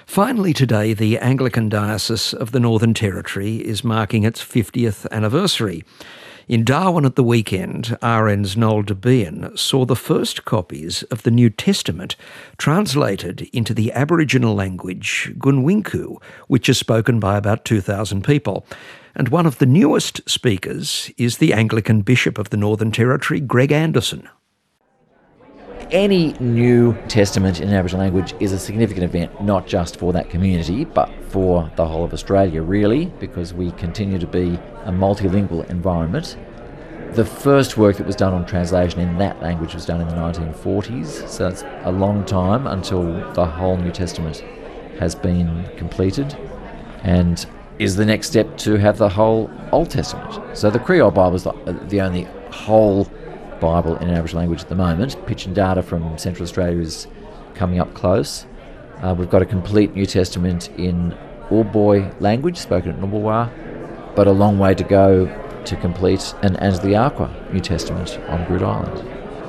Finally today, the Anglican Diocese of the Northern Territory is marking its 50th anniversary. In Darwin at the weekend, RN's Noel Debien saw the first copies of the New Testament translated into the Aboriginal language Gunwinku, which is spoken by about 2,000 people. And one of the newest speakers is the Anglican Bishop of the Northern Territory, Greg Anderson. Any New Testament in Aboriginal language is a significant event, not just for that community, but for the whole of Australia, really, because we continue to be a multilingual environment. The first work that was done on translation in that language was done in the 1940s, so it's a long time until the whole New Testament has been completed, and is the next step to have the whole Old Testament. So the Creole Bible is the only whole Bible in an Aboriginal language at the moment. Pitch and data from Central Australia is coming up close. We've got a complete New Testament in Ulboy language, spoken at Numbulwar, but a long way to go to complete an Anzac New Testament on Groote Eylandt.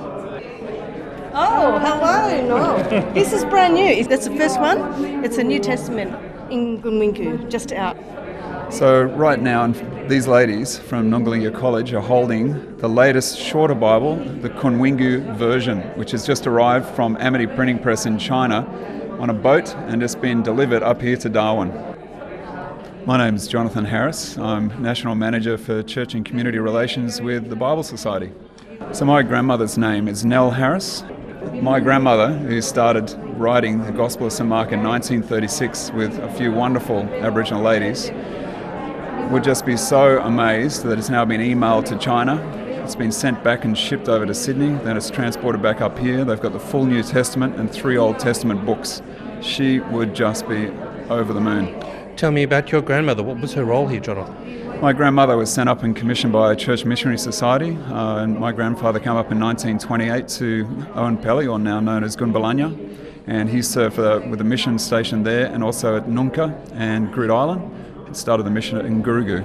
Oh, hello, Noel. This is brand new. That's the first one. It's a New Testament in Gunwinku, just out. So right now, these ladies from Nungalinga College are holding the latest shorter Bible, the Kunwingu version, which has just arrived from Amity Printing Press in China on a boat and just been delivered up here to Darwin. My name is Jonathan Harris. I'm National Manager for Church and Community Relations with the Bible Society. So my grandmother's name is Nell Harris. My grandmother, who started writing the Gospel of St Mark in 1936 with a few wonderful Aboriginal ladies, would just be so amazed that it's now been emailed to China. It's been sent back and shipped over to Sydney, then it's transported back up here. They've got the full New Testament and 3 Old Testament books. She would just be over the moon. Tell me about your grandmother. What was her role here, Jonathan? My grandmother was sent up and commissioned by a Church Missionary Society, and my grandfather came up in 1928 to Owen Pelly, or now known as Gunbalanya, and he served with the mission station there and also at Nunca and Groote Eylandt. Started the mission in Gurugu.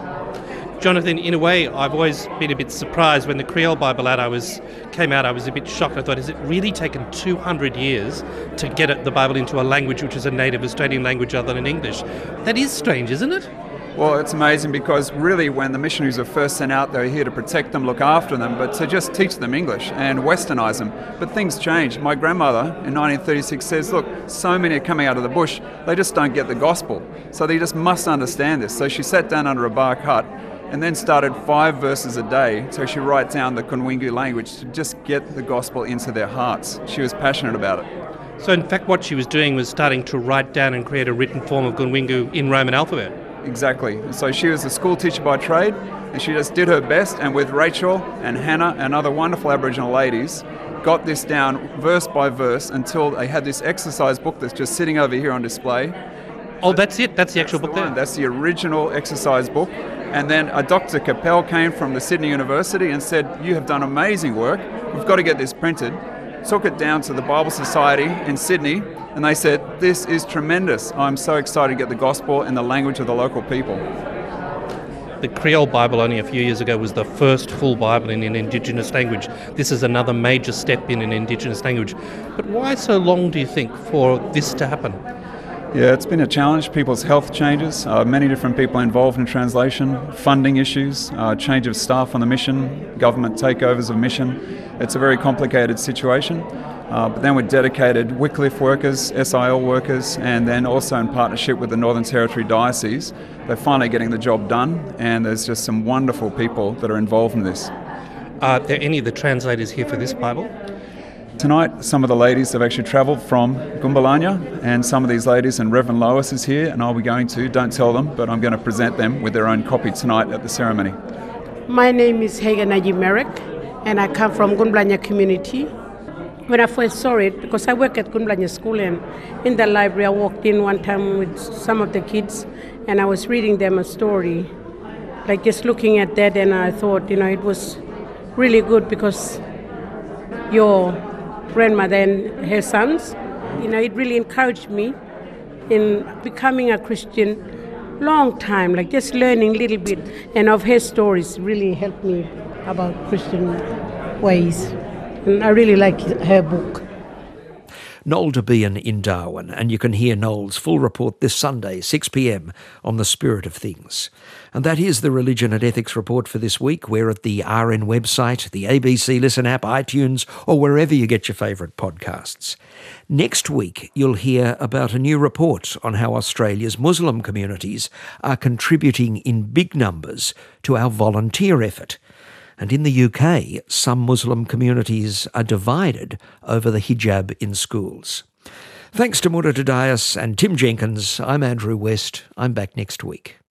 Jonathan, in a way, I've always been a bit surprised when the Creole Bible came out. I was a bit shocked. I thought, has it really taken 200 years to get the Bible into a language which is a native Australian language other than English? That is strange, isn't it? Well, it's amazing because really when the missionaries were first sent out, they were here to protect them, look after them, but to just teach them English and westernise them. But things changed. My grandmother in 1936 says, look, so many are coming out of the bush, they just don't get the gospel. So they just must understand this. So she sat down under a bark hut and then started 5 verses a day. So she write down the Kunwingu language to just get the gospel into their hearts. She was passionate about it. So in fact what she was doing was starting to write down and create a written form of Gunwingu in Roman alphabet. Exactly. So she was a school teacher by trade, and she just did her best, and with Rachel and Hannah and other wonderful Aboriginal ladies, got this down verse by verse until they had this exercise book that's just sitting over here on display. Oh, that's it? That's the actual book there? That's the original exercise book. And then a Dr. Capel came from the Sydney University and said, you have done amazing work, we've got to get this printed. Took it down to the Bible Society in Sydney, and they said, this is tremendous. I'm so excited to get the gospel in the language of the local people. The Creole Bible only a few years ago was the first full Bible in an Indigenous language. This is another major step in an Indigenous language. But why so long, do you think, for this to happen? Yeah, it's been a challenge. People's health changes, many different people involved in translation, funding issues, change of staff on the mission, government takeovers of mission. It's a very complicated situation. But then with dedicated Wycliffe workers, SIL workers, and then also in partnership with the Northern Territory Diocese, they're finally getting the job done, and there's just some wonderful people that are involved in this. Are there any of the translators here for this Bible? Tonight, some of the ladies have actually travelled from Gumbalanya, and some of these ladies, and Reverend Lois is here, and I'll be going to, don't tell them, but I'm going to present them with their own copy tonight at the ceremony. My name is Hagan Naji Merrick, and I come from Gunbalanya community. When I first saw it, because I work at Gunbalanya School, and in the library I walked in one time with some of the kids, and I was reading them a story, like just looking at that, and I thought, it was really good because your grandmother and her sons, it really encouraged me in becoming a Christian long time, like just learning a little bit, and of her stories really helped me about Christian ways. And I really like her book. Noel Debian in Darwin, and you can hear Noel's full report this Sunday, 6 p.m, on the spirit of things. And that is the Religion and Ethics Report for this week. We're at the RN website, the ABC Listen app, iTunes, or wherever you get your favourite podcasts. Next week, you'll hear about a new report on how Australia's Muslim communities are contributing in big numbers to our volunteer effort. And in the UK, some Muslim communities are divided over the hijab in schools. Thanks to Muratudayas and Tim Jenkins, I'm Andrew West. I'm back next week.